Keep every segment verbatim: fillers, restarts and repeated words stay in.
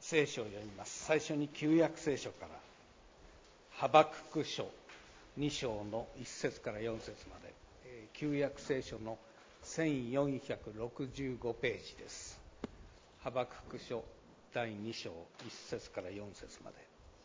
聖書を読みます。最初に旧約聖書からハバクク書に章のいっ節からよん節まで、旧約聖書のせんよんひゃくろくじゅうごページです。ハバクク書だいに章いっ節からよん節まで。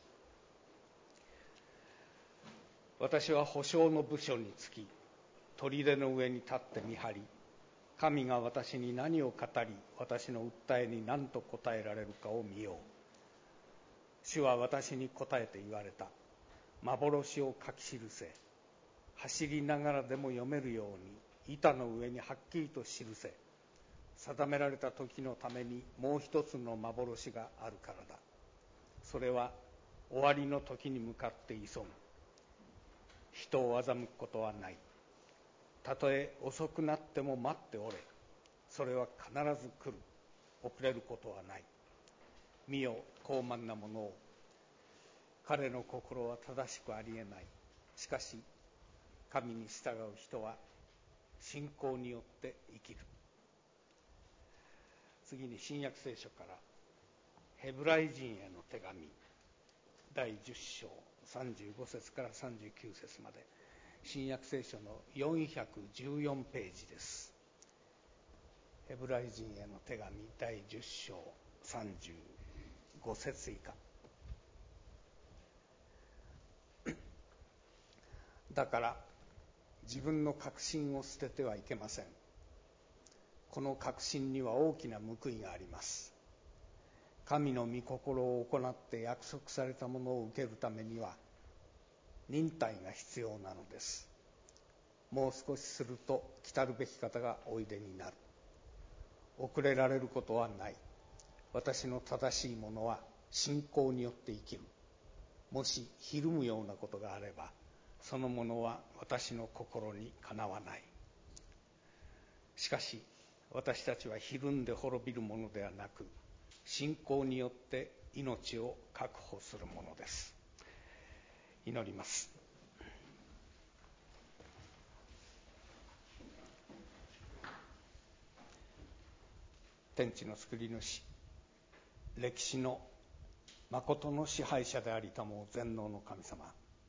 私は保証の部署につき、砦の上に立って見張り、神が私に何を語り、私の訴えに何と答えられるかを見よう。主は私に答えて言われた。幻を書き記せ。走りながらでも読めるように板の上にはっきりと記せ。定められた時のためにもう一つの幻があるからだ。それは終わりの時に向かって急ぐ。人を欺くことはない。たとえ遅くなっても待っておれ。それは必ず来る。遅れることはない。見よ、高慢なものを。彼の心は正しくありえない。しかし神に従う人は信仰によって生きる。次に新約聖書からヘブライ人への手紙だいじゅっ章さんじゅうご節からさんじゅうきゅう節まで、新約聖書のよんひゃくじゅうよんページです。ヘブライ人への手紙だいじゅっ章さんじゅうご節以下。だから自分の確信を捨ててはいけません。この確信には大きな報いがあります。神の御心を行って約束されたものを受けるためには忍耐が必要なのです。もう少しすると来たるべき方がおいでになる。遅れられることはない。私の正しいものは信仰によって生きる。もしひるむようなことがあれば、そのものは私の心にかなわない。しかし私たちはひるんで滅びるものではなく、信仰によって命を確保するものです。祈ります。天地の作り主、歴史の誠の支配者でありたもう全能の神様、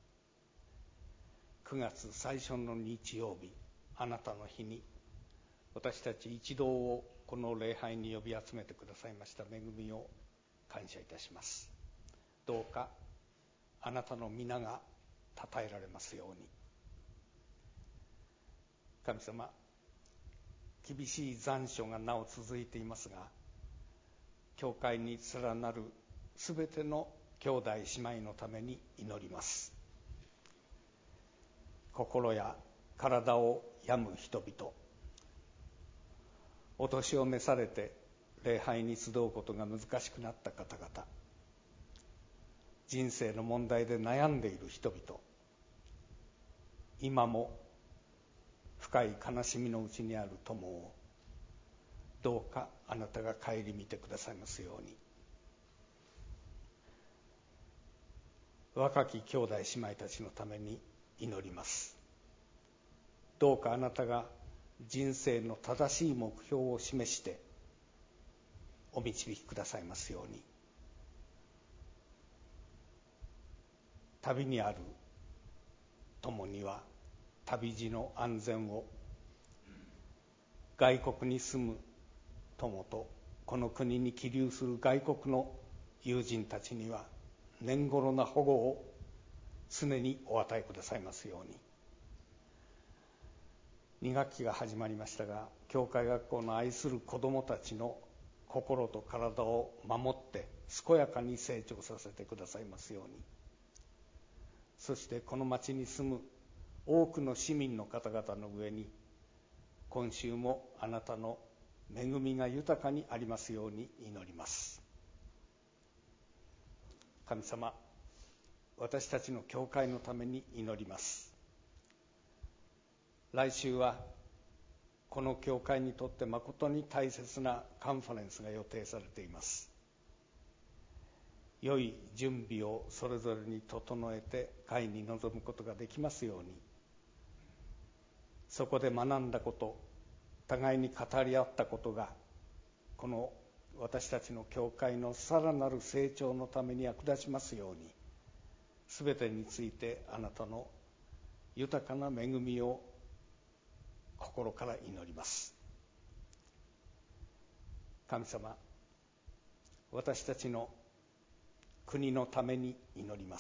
くがつ最初の日曜日、あなたの日に私たち一同をこの礼拝に呼び集めてくださいました恵みを感謝いたします。どうかあなたの皆が称えられますように。神様、厳しい残暑がなお続いていますが、教会に連なるすべての兄弟姉妹のために祈ります。心や体を病む人々、お年を召されて礼拝に集うことが難しくなった方々、人生の問題で悩んでいる人々、今も深い悲しみのうちにある友をどうかあなたが顧みてくださいますように。若き兄弟姉妹たちのために祈ります。どうかあなたが人生の正しい目標を示してお導きくださいますように。旅にある友には旅路の安全を、外国に住む友とこの国に帰留する外国の友人たちには年頃な保護を常にお与えくださいますように。に学期が始まりましたが、教会学校の愛する子どもたちの心と体を守って健やかに成長させてくださいますように。そしてこの町に住む多くの市民の方々の上に、今週もあなたの恵みが豊かにありますように祈ります。神様、私たちの教会のために祈ります。来週はこの教会にとって誠に大切なカンファレンスが予定されています。良い準備をそれぞれに整えて会に臨むことができますように。そこで学んだこと、互いに語り合ったことがこの私たちの教会のさらなる成長のために役立ちますように、すべてについてあなたの豊かな恵みを心から祈ります。神様、私たちの国のために祈ります。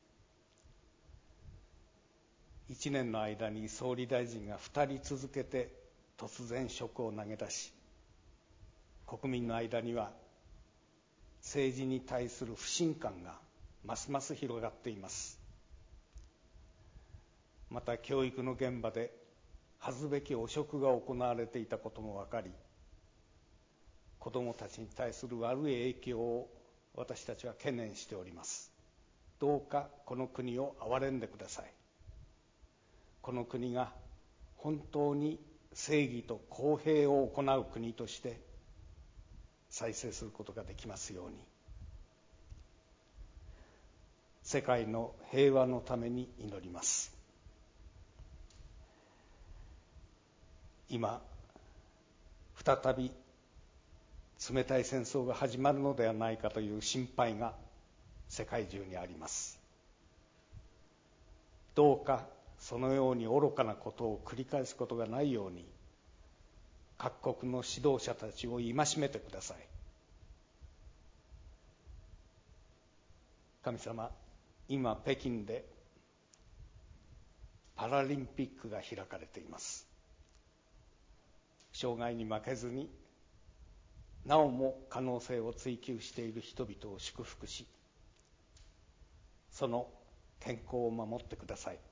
一年の間に総理大臣が二人続けて突然職を投げ出し、国民の間には政治に対する不信感がますます広がっています。また教育の現場で恥ずべき汚職が行われていたことも分かり、子どもたちに対する悪い影響を私たちは懸念しております。どうかこの国を憐れんでください。この国が本当に正義と公平を行う国として再生することができますように、世界の平和のために祈ります。今再び冷たい戦争が始まるのではないかという心配が世界中にあります。どうかそのように愚かなことを繰り返すことがないように、各国の指導者たちを戒めてください。神様、今北京でパラリンピックが開かれています。障害に負けずになおも可能性を追求している人々を祝福し、その健康を守ってください。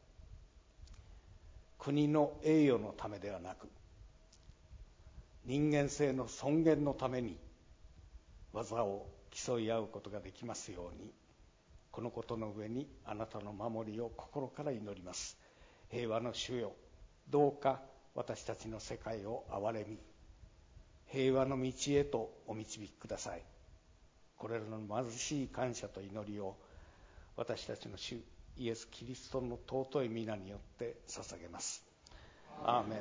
国の栄誉のためではなく、人間性の尊厳のために技を競い合うことができますように、このことの上にあなたの守りを心から祈ります。平和の主よ、どうか私たちの世界を憐れみ、平和の道へとお導きください。これらの貧しい感謝と祈りを私たちの主イエス・キリストの尊い皆によって捧げます。アーメン。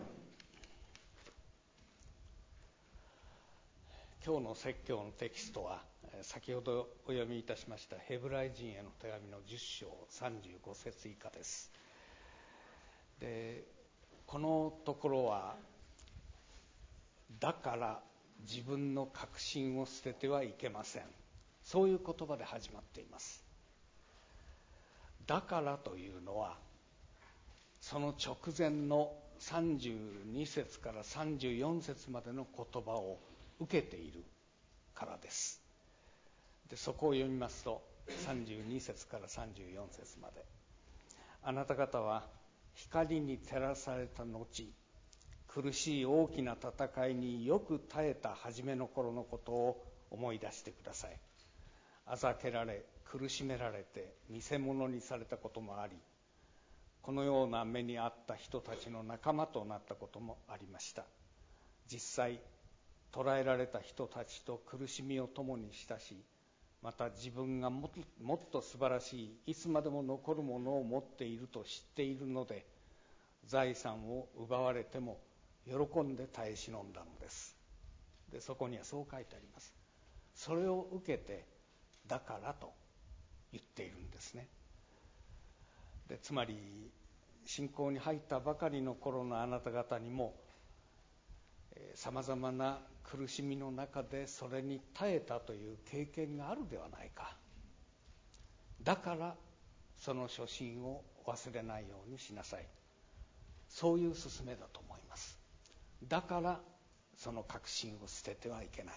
今日の説教のテキストは先ほどお読みいたしましたヘブライ人への手紙のじゅっ章さんじゅうご節以下です。で、このところは、だから自分の確信を捨ててはいけません、そういう言葉で始まっています。だからというのは、その直前のさんじゅうに節からさんじゅうよん節までの言葉を受けているからです。で、そこを読みますと、さんじゅうに節からさんじゅうよん節まで、あなた方は光に照らされた後、苦しい大きな戦いによく耐えた初めの頃のことを思い出してください。あざけられ苦しめられて見せ物にされたこともあり、このような目にあった人たちの仲間となったこともありました。実際捕らえられた人たちと苦しみを共にしたし、また自分がももっと素晴らしいいつまでも残るものを持っていると知っているので、財産を奪われても喜んで耐え忍んだのです。で、そこにはそう書いてあります。それを受けてだからと言っているんですね。で、つまり信仰に入ったばかりの頃のあなた方にもさまざまな苦しみの中でそれに耐えたという経験があるではないか。だからその初心を忘れないようにしなさい、そういう勧めだと思います。だからその確信を捨ててはいけない。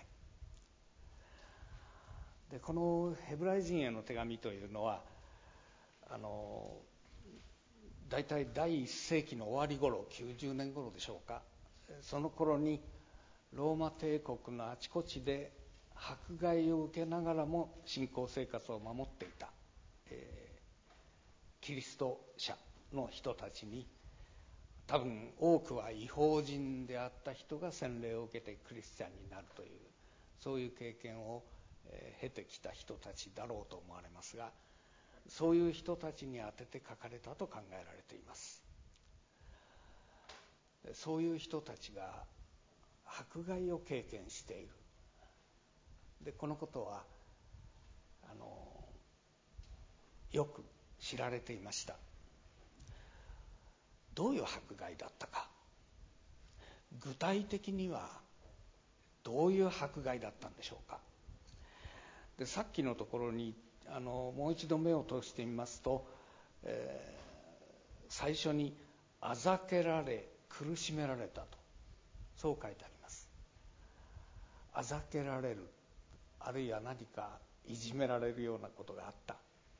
で、このヘブライ人への手紙というのは、あのだいたいだいいっ世紀の終わり頃、きゅうじゅうねん頃でしょうか、その頃にローマ帝国のあちこちで迫害を受けながらも信仰生活を守っていた、えー、キリスト者の人たちに、多分多くは異邦人であった人が洗礼を受けてクリスチャンになるという、そういう経験を、えー、経てきた人たちだろうと思われますが、そういう人たちに宛てて書かれたと考えられています。そういう人たちが迫害を経験している。 でこのことはあのよく知られていました。どういう迫害だったか、具体的にはどういう迫害だったんでしょうか。でさっきのところにあのもう一度目を通してみますと、えー、最初にあざけられ苦しめられたと、そう書いてあります。あざけられる、あるいは何かいじめられるようなことがあった。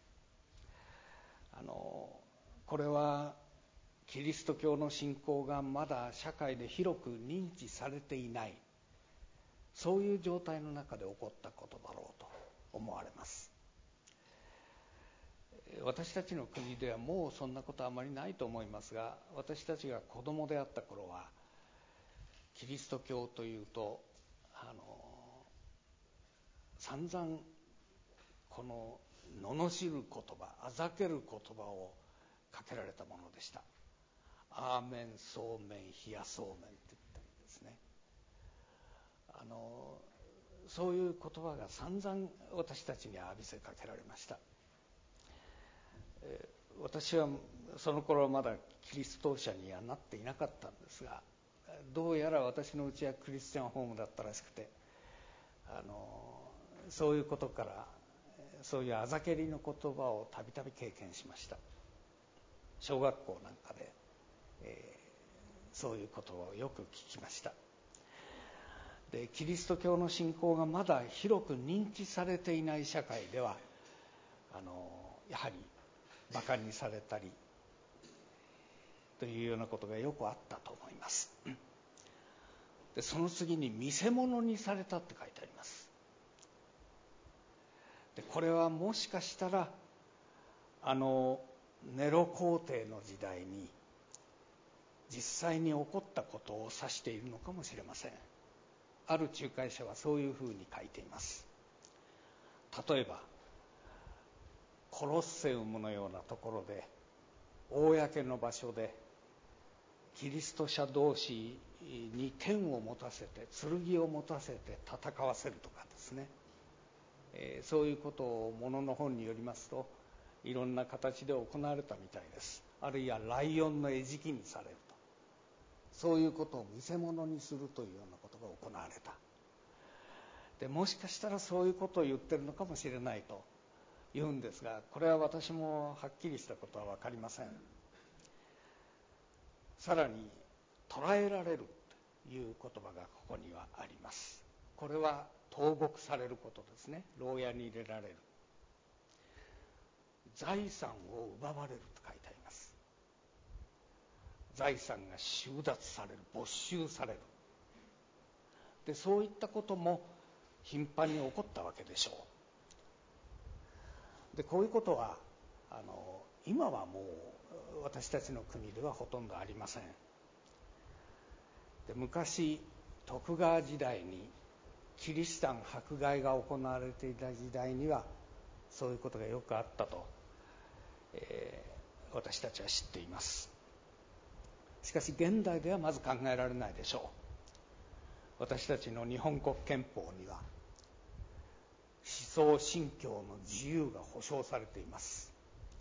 あのこれはキリスト教の信仰がまだ社会で広く認知されていない、そういう状態の中で起こったことだろうと思われます。私たちの国ではもうそんなことはあまりないと思いますが、私たちが子供であった頃はキリスト教というとあの散々この罵る言葉、あざける言葉をかけられたものでした。アーメン、そうめん、冷やそうめんって言ったりですね、あのそういう言葉が散々私たちに浴びせかけられました。えー、私はその頃はまだキリスト者にはなっていなかったんですが、どうやら私のうちはクリスチャンホームだったらしくて、あのそういうことからそういうあざけりの言葉をたびたび経験しました。小学校なんかで、えー、そういうことをよく聞きました。でキリスト教の信仰がまだ広く認知されていない社会ではあのやはり馬鹿にされたりというようなことがよくあったと思います。でその次に見せ物にされたって書いてあります。でこれはもしかしたらあのネロ皇帝の時代に実際に起こったことを指しているのかもしれません。ある仲介者はそういうふうに書いています。例えばコロッセウムのようなところで公の場所でキリスト者同士に剣を持たせて剣を持たせて戦わせるとかですね、えー、そういうことをものの本によりますといろんな形で行われたみたいです。あるいはライオンの餌食にされると、そういうことを見せ物にするというようなことが行われた。でもしかしたらそういうことを言ってるのかもしれないと言うんですが、これは私もはっきりしたことは分かりません。さらに捕らえられるという言葉がここにはあります。これは投獄されることですね。牢屋に入れられる。財産を奪われると書いてあります。財産が収奪される、没収される。でそういったことも頻繁に起こったわけでしょう。でこういうことはあの今はもう私たちの国ではほとんどありません。で昔徳川時代にキリシタン迫害が行われていた時代にはそういうことがよくあったと、えー、私たちは知っています。しかし現代ではまず考えられないでしょう。私たちの日本国憲法には思想信教の自由が保障されています。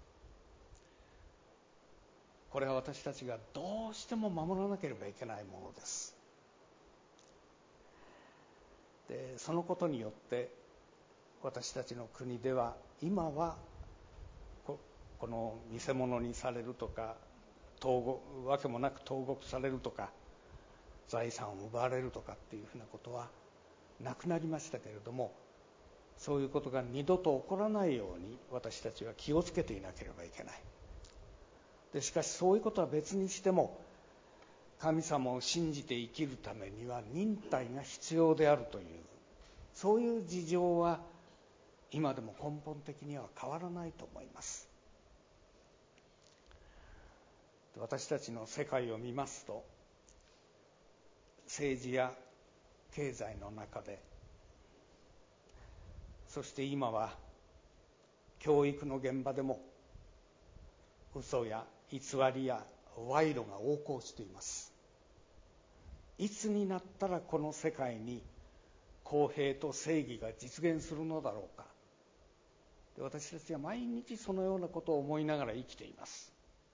これは私たちがどうしても守らなければいけないものです。でそのことによって私たちの国では今は こ, この見せ物にされるとか投獄わけもなく投獄されるとか財産を奪われるとかっていうふうなことはなくなりましたけれども、そういうことが二度と起こらないように私たちは気をつけていなければいけない。でしかしそういうことは別にしても神様を信じて生きるためには忍耐が必要であるという、そういう事情は今でも根本的には変わらないと思います。私たちの世界を見ますと政治や経済の中で、そして今は教育の現場でも嘘や偽りや賄賂が横行しています。いつになったらこの世界に公平と正義が実現するのだろうか。で、私たちは毎日そのようなことを思いながら生きています。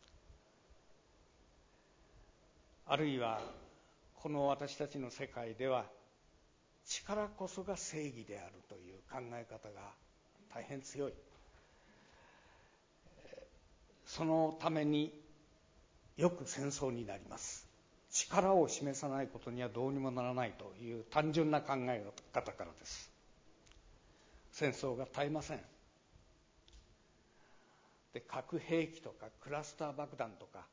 あるいはこの私たちの世界では、力こそが正義であるという考え方が大変強い。そのためによく戦争になります。力を示さないことにはどうにもならないという単純な考え方からです。戦争が絶えません。で、核兵器とかクラスター爆弾とか、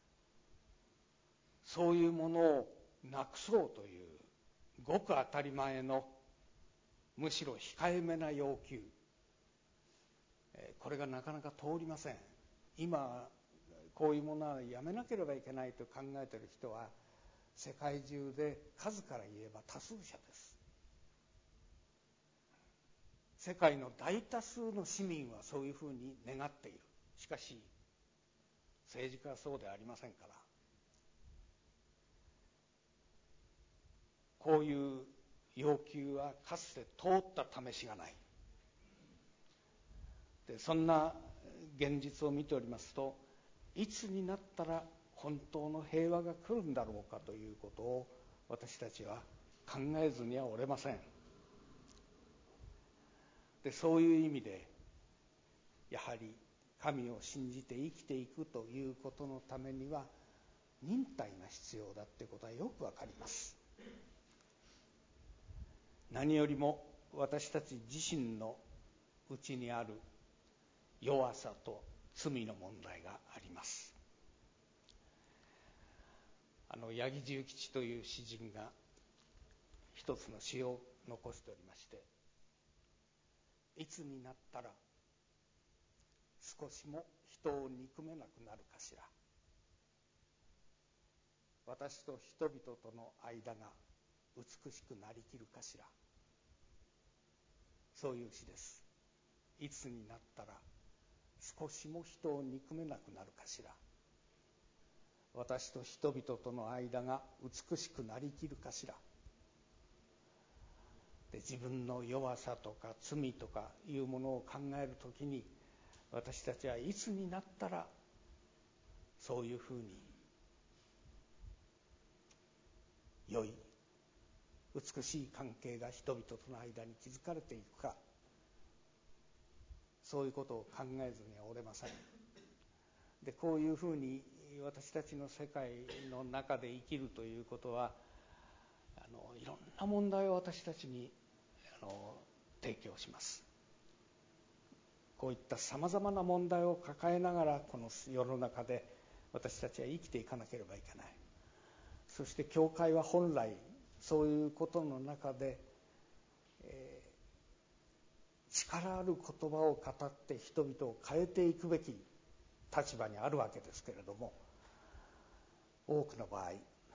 そういうものをなくそうというごく当たり前の、むしろ控えめな要求、これがなかなか通りません。今こういうものはやめなければいけないと考えている人は世界中で数から言えば多数者です。世界の大多数の市民はそういうふうに願っている。しかし政治家はそうではありませんから、こういう要求はかつて通った試しがない。で、そんな現実を見ておりますと、いつになったら本当の平和が来るんだろうかということを私たちは考えずにはおれません。で、そういう意味でやはり神を信じて生きていくということのためには忍耐が必要だということはよくわかります。何よりも私たち自身のうちにある弱さと罪の問題があります。あの八木重吉という詩人が一つの詩を残しておりまして、いつになったら少しも人を憎めなくなるかしら。私と人々との間が美しくなりきるかしら。そういう詩です。いつになったら少しも人を憎めなくなるかしら。私と人々との間が美しくなりきるかしら。で、自分の弱さとか罪とかいうものを考えるときに、私たちはいつになったらそういうふうに良い美しい関係が人々との間に築かれていくか、そういうことを考えずにはおれません。で、こういうふうに私たちの世界の中で生きるということは、あのいろんな問題を私たちにあの提供します。こういったさまざまな問題を抱えながらこの世の中で私たちは生きていかなければいけない。そして教会は本来そういうことの中で、えー、力ある言葉を語って人々を変えていくべき立場にあるわけですけれども、多くの場合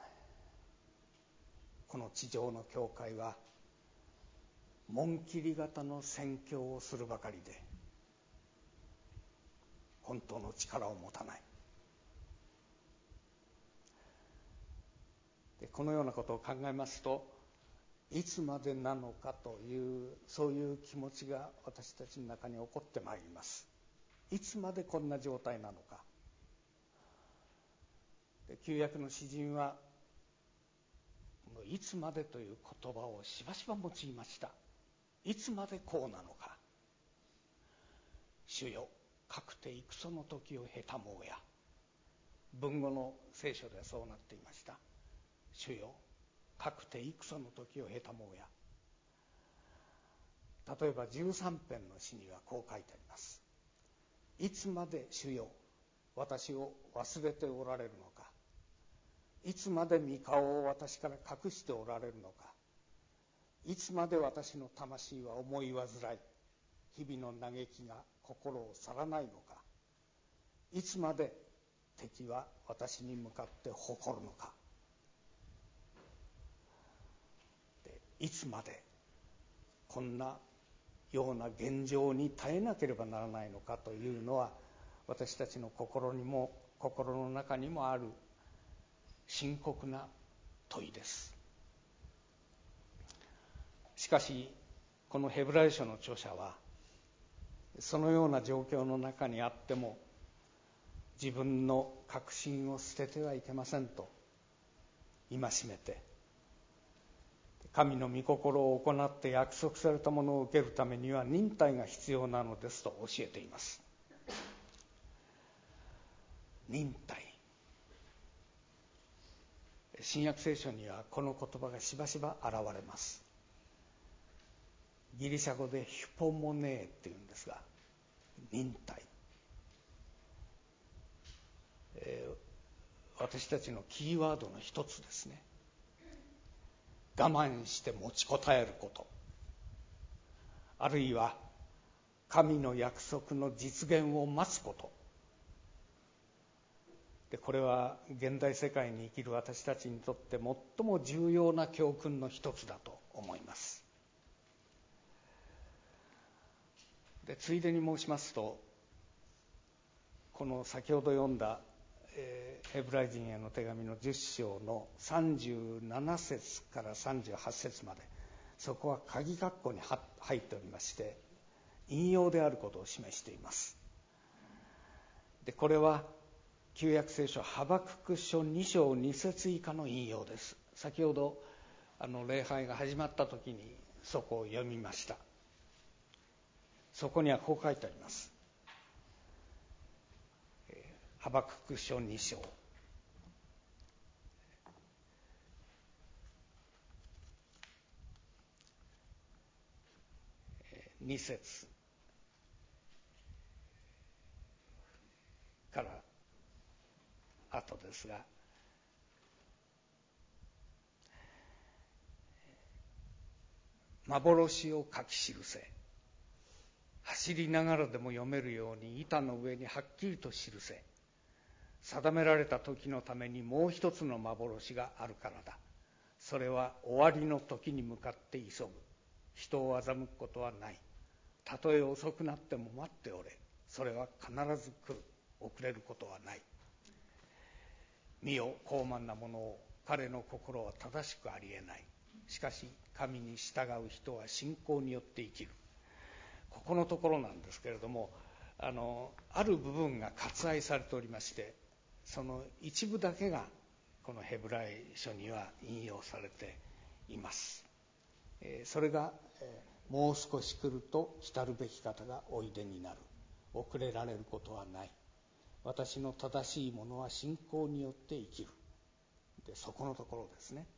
この地上の教会は紋切り型の宣教をするばかりで本当の力を持たない。で、このようなことを考えますと、いつまでなのかというそういう気持ちが私たちの中に起こってまいります。いつまでこんな状態なのか。で、旧約の詩人はいつまでという言葉をしばしば用いました。いつまでこうなのか。主よ、かくて戦の時を経たもうや。文語の聖書ではそうなっていました。主よ、かくて戦の時を経たもうや。例えばじゅうさん編の詩にはこう書いてあります。いつまで主よ、私を忘れておられるのか。いつまで御顔を私から隠しておられるのか。いつまで私の魂は思い煩い、日々の嘆きが心を去らないのか。いつまで敵は私に向かって誇るのか。で、いつまでこんなような現状に耐えなければならないのかというのは、私たちの心にも心の中にもある深刻な問いです。ししかしこのヘブライ書の著者はそのような状況の中にあっても自分の確信を捨ててはいけませんと戒めて、神の御心を行って約束されたものを受けるためには忍耐が必要なのですと教えています。忍耐、新約聖書にはこの言葉がしばしば現れます。ギリシャ語でヒュポモネーっていうんですが、忍耐、えー、私たちのキーワードの一つですね。我慢して持ちこたえること、あるいは神の約束の実現を待つこと。でこれは現代世界に生きる私たちにとって最も重要な教訓の一つだと思います。でついでに申しますと、この先ほど読んだ、えー、ヘブライ人への手紙のじゅっ章のさんじゅうなな節からさんじゅうはち節まで、そこは鍵括弧に入っておりまして引用であることを示しています。でこれは旧約聖書ハバクク書に章に節以下の引用です。先ほどあの礼拝が始まった時にそこを読みました。そこにはこう書いてあります。ハバクク書に章に節から後ですが、幻を書き記せ、走りながらでも読めるように板の上にはっきりと記せ、定められた時のためにもう一つの幻があるからだ。それは終わりの時に向かって急ぐ。人を欺くことはない。たとえ遅くなっても待っておれ。それは必ず来る。遅れることはない。見よ、高慢なものを、彼の心は正しくありえない。しかし神に従う人は信仰によって生きる。ここのところなんですけれども、あのある部分が割愛されておりまして、その一部だけがこのヘブライ書には引用されています。それがもう少し来ると来るべき方がおいでになる。遅れられることはない。私の正しいものは信仰によって生きる。でそこのところですね。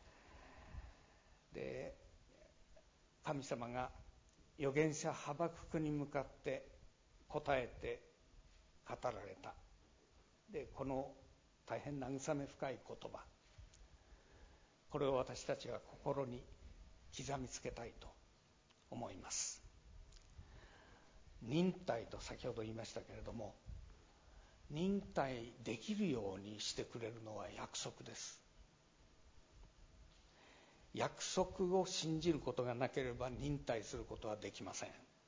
で神様が預言者ハバククに向かって答えて語られた。でこの大変慰め深い言葉、これを私たちは心に刻みつけたいと思います。忍耐と先ほど言いましたけれども、忍耐できるようにしてくれるのは約束です。約束を信じることがなければ忍耐することはできません。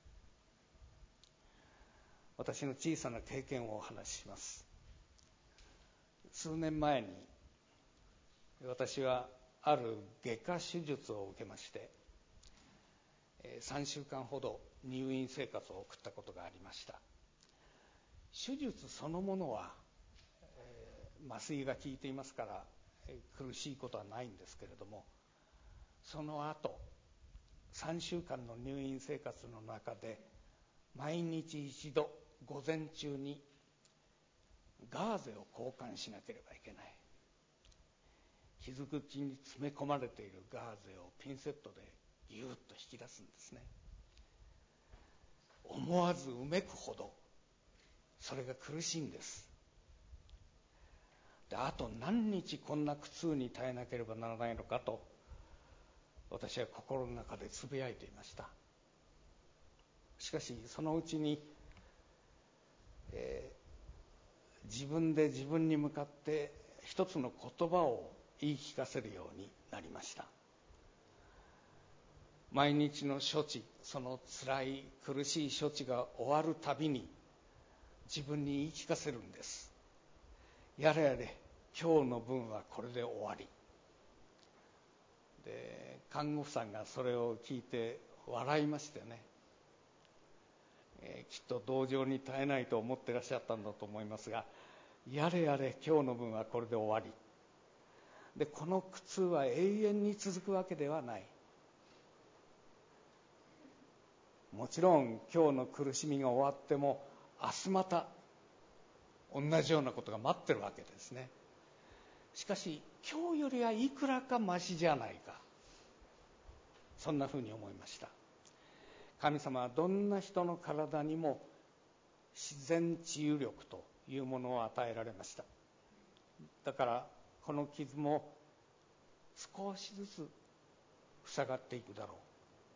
私の小さな経験をお話しします。数年前に私はある外科手術を受けまして、さんしゅうかんほど入院生活を送ったことがありました。手術そのものは、えー、麻酔が効いていますから、えー、苦しいことはないんですけれども、その後さんしゅうかんの入院生活の中で毎日一度午前中にガーゼを交換しなければいけない。傷口に詰め込まれているガーゼをピンセットでギューッと引き出すんですね。思わずうめくほどそれが苦しいんです。であと何日こんな苦痛に耐えなければならないのかと私は心の中でつぶやいていました。しかしそのうちに、えー、自分で自分に向かって一つの言葉を言い聞かせるようになりました。毎日の処置、その辛い苦しい処置が終わるたびに自分に言い聞かせるんです。やれやれ、今日の分はこれで終わり。 で看護婦さんがそれを聞いて笑いましてね、えー、きっと同情に耐えないと思ってらっしゃったんだと思いますが、やれやれ今日の分はこれで終わりで、この苦痛は永遠に続くわけではない。もちろん今日の苦しみが終わっても明日また同じようなことが待ってるわけですね。しかし今日よりはいくらかマシじゃないか、そんなふうに思いました。神様はどんな人の体にも自然治癒力というものを与えられました。だからこの傷も少しずつ塞がっていくだろう。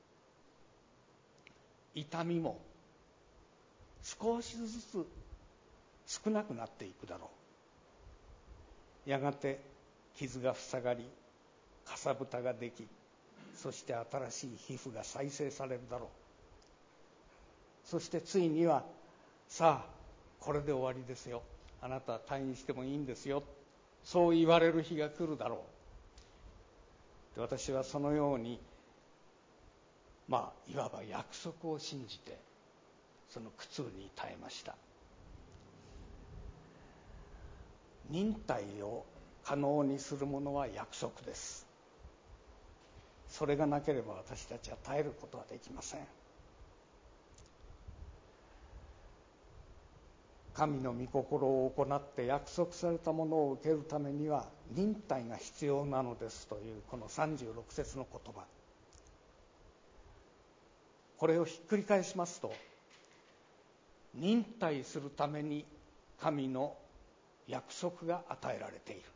痛みも少しずつ少なくなっていくだろう。やがて傷が塞がり、かさぶたができ、そして新しい皮膚が再生されるだろう。そしてついには、さあこれで終わりですよ、あなたは退院してもいいんですよ、そう言われる日が来るだろう。で、私はそのように、まあいわば約束を信じてその苦痛に耐えました。忍耐を可能にするものは約束です。それがなければ私たちは耐えることはできません。神の御心を行って約束されたものを受けるためには忍耐が必要なのですというこのさんじゅうろく節の言葉、これをひっくり返しますと、忍耐するために神の約束が与えられている。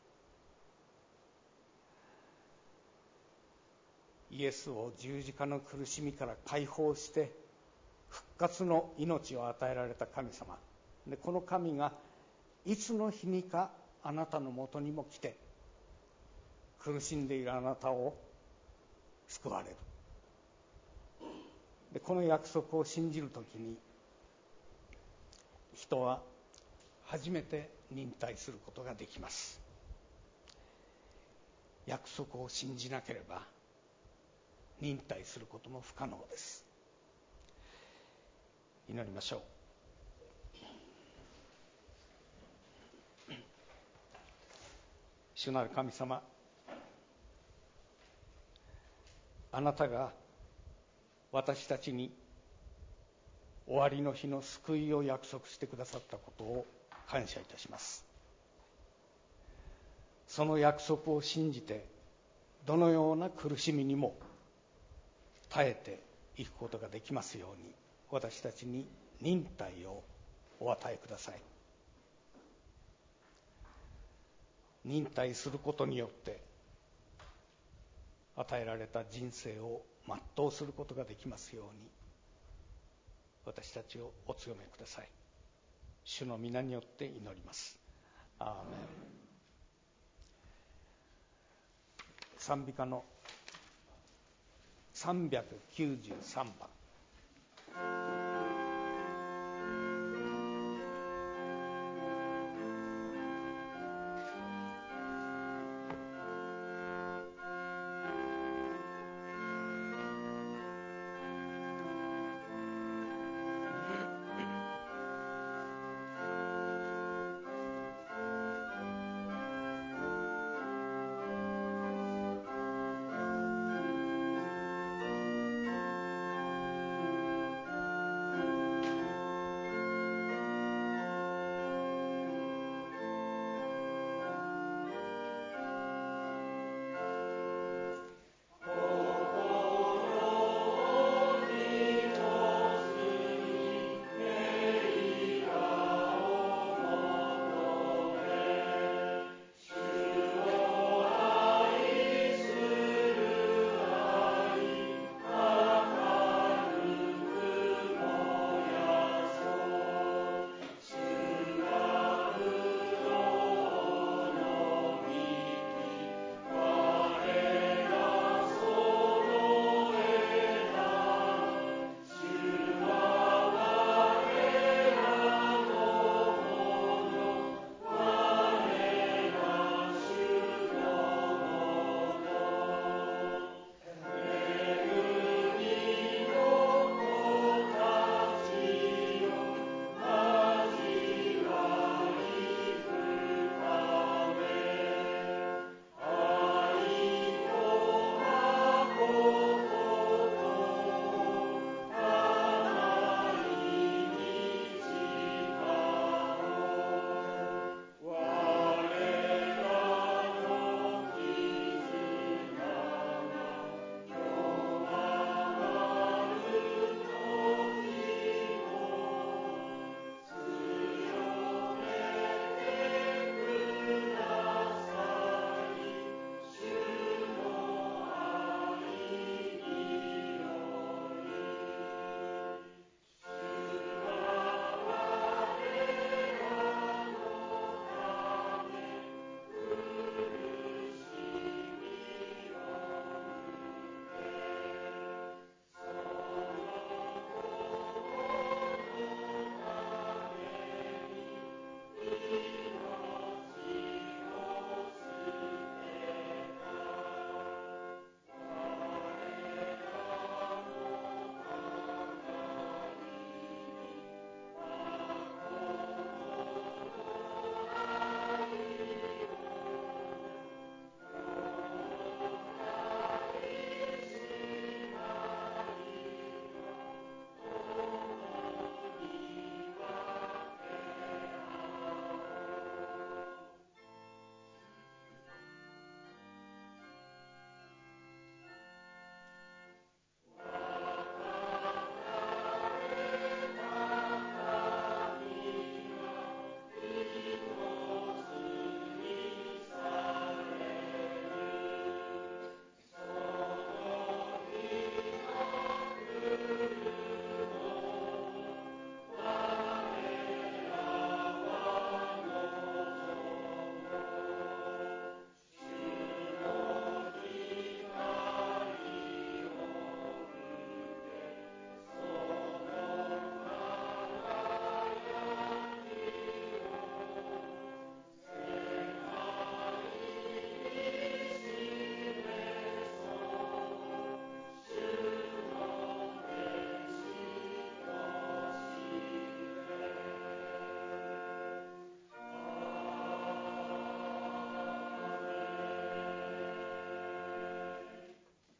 イエスを十字架の苦しみから解放して復活の命を与えられた神様で、この神がいつの日にかあなたのもとにも来て苦しんでいるあなたを救われる。で、この約束を信じるときに人は初めて忍耐することができます。約束を信じなければ忍耐することも不可能です。祈りましょう。主なる神様、あなたが私たちに終わりの日の救いを約束してくださったことを感謝いたします。その約束を信じてどのような苦しみにも耐えていくことができますように、私たちに忍耐をお与えください。忍耐することによって与えられた人生を全うすることができますように、私たちをお強めください。主の皆によって祈ります。アーメン。賛美歌のさんびゃくきゅうじゅうさんばん。